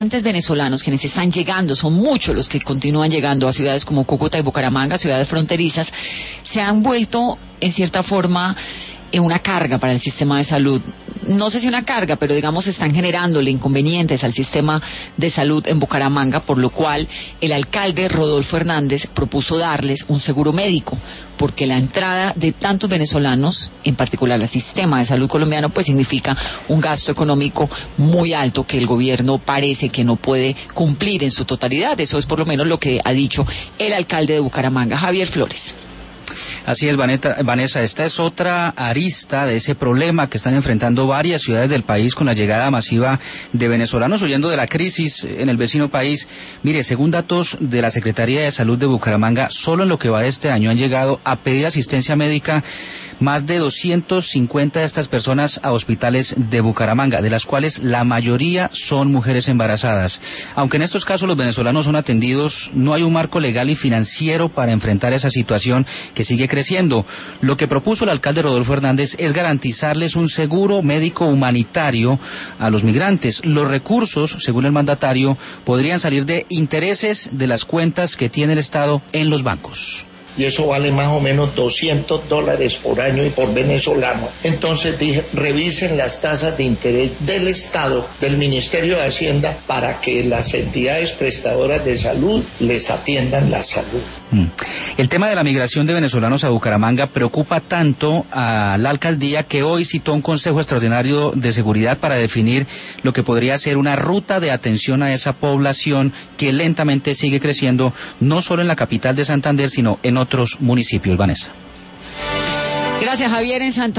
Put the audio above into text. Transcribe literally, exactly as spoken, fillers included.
venezolanos quienes están llegando, son muchos los que continúan llegando a ciudades como Cúcuta y Bucaramanga, ciudades fronterizas, se han vuelto en cierta forma una carga para el sistema de salud. No sé si una carga, pero digamos están generándole inconvenientes al sistema de salud en Bucaramanga, por lo cual el alcalde Rodolfo Hernández propuso darles un seguro médico, porque la entrada de tantos venezolanos, en particular al sistema de salud colombiano, pues significa un gasto económico muy alto que el gobierno parece que no puede cumplir en su totalidad. Eso es por lo menos lo que ha dicho el alcalde de Bucaramanga, Javier Flores. Así es, Vanessa, esta es otra arista de ese problema que están enfrentando varias ciudades del país con la llegada masiva de venezolanos huyendo de la crisis en el vecino país. Mire, según datos de la Secretaría de Salud de Bucaramanga, solo en lo que va de este año han llegado a pedir asistencia médica más de doscientas cincuenta de estas personas a hospitales de Bucaramanga, de las cuales la mayoría son mujeres embarazadas. Aunque en estos casos los venezolanos son atendidos, no hay un marco legal y financiero para enfrentar esa situación que sigue creciendo. Lo que propuso el alcalde Rodolfo Hernández es garantizarles un seguro médico humanitario a los migrantes. Los recursos, según el mandatario, podrían salir de intereses de las cuentas que tiene el Estado en los bancos. Y eso vale más o menos doscientos dólares por año y por venezolano. Entonces dije, revisen las tasas de interés del Estado, del Ministerio de Hacienda, para que las entidades prestadoras de salud les atiendan la salud. Mm. El tema de la migración de venezolanos a Bucaramanga preocupa tanto a la alcaldía que hoy citó un consejo extraordinario de seguridad para definir lo que podría ser una ruta de atención a esa población que lentamente sigue creciendo, no solo en la capital de Santander, sino en otros municipios. Vanessa. Gracias, Javier. En Santander.